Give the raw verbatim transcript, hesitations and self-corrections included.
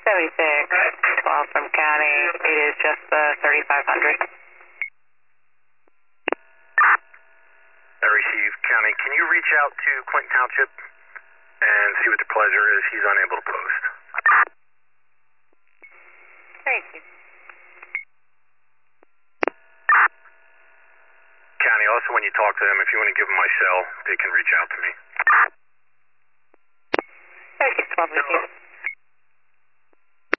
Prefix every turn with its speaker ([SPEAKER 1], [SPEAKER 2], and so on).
[SPEAKER 1] seventy-six twelve from county. It is just the thirty-five hundred.
[SPEAKER 2] I received county. Can you reach out to Clinton Township and see what the pleasure is? He's unable to post.
[SPEAKER 1] Thank you.
[SPEAKER 2] County, also when you talk to them, if you want to give them my cell, they can reach out to me.
[SPEAKER 1] thirty-six twelve, thank you.